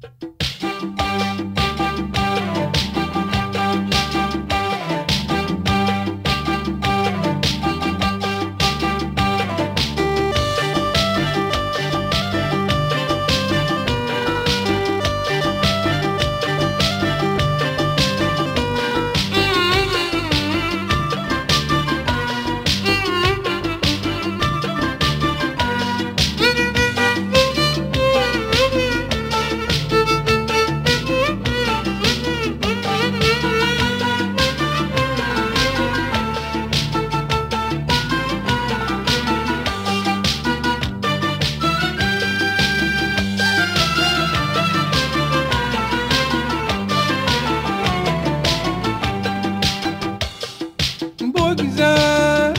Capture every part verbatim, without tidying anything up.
بگذر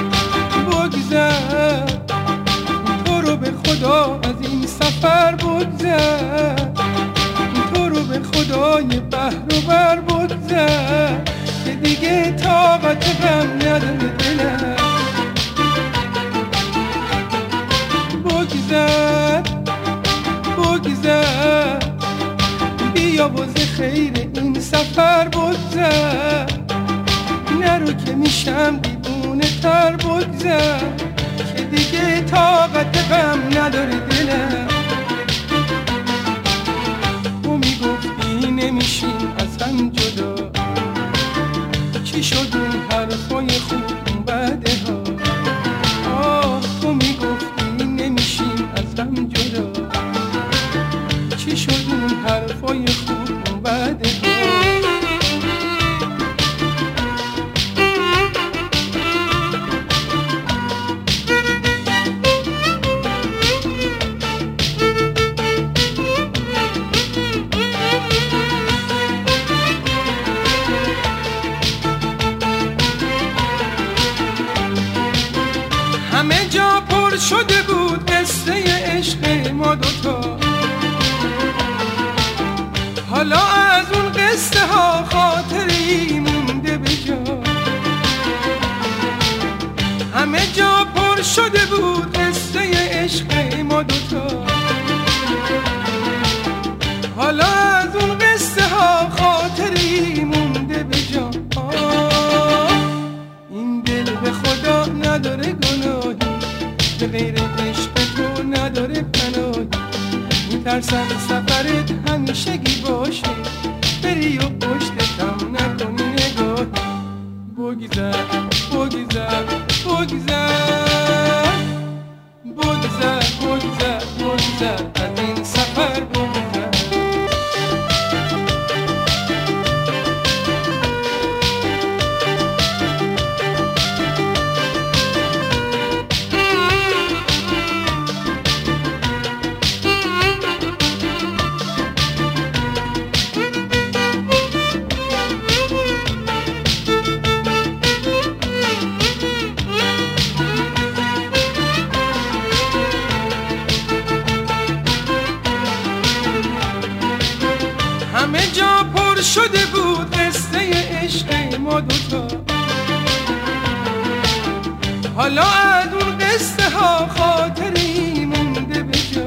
بگذر تو رو به خدا از این سفر بگذر، تو رو به خدای بحر و بر بگذر که دیگه طاقت غم نداره دلم. بگذر بگذر بیا باز خیر این سفر بگذر، نرو که میشم دیوونه تر بگذر که دیگه طاقت غم نداره دلم. تو میگفتی نمیشیم از هم جدا، چی شد اون حرفای خوب اون بعده ها؟ آه تو میگفتی نمیشیم از هم جدا، چی شد اون حرفای خوب اون بعده ها؟ همه جا پر شده بود قصه عشق ما دوتا، حالا از اون قصه ها خاطری مونده به جا. همه جا پر شده بود قصه عشق ما دوتا، حالا از اون قصه ها خاطری مونده به جا. این دل به خدا نداره گناهی، به غیر عشق تو نداره پناهی. میترسم سفرت همیشگی باشه، بری و پشتتم نکنی نگاهی. بگذر بگذر بگذر بگذر بگذر بگذر از این سفر بگذر. همه جا پر شده بود قصه عشق ما دوتا، حالا از اون قصه ها خاطری مونده به جا.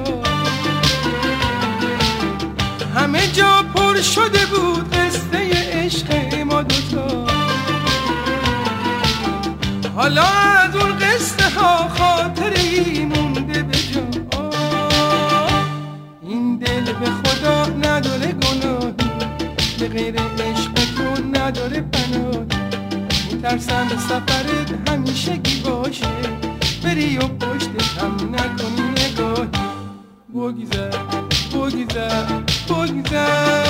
همه جا پر شده بود قصه عشق ما دوتا، حالا از اون قصه ها خاطری مونده به جا. این دل به خدا نداره گناهی، به غیر عشق تو نداره پناهی. میترسم سفرت همیشگی باشه، بری و پشتت هم نکنی نگاهی. بگذر بگذر بگذر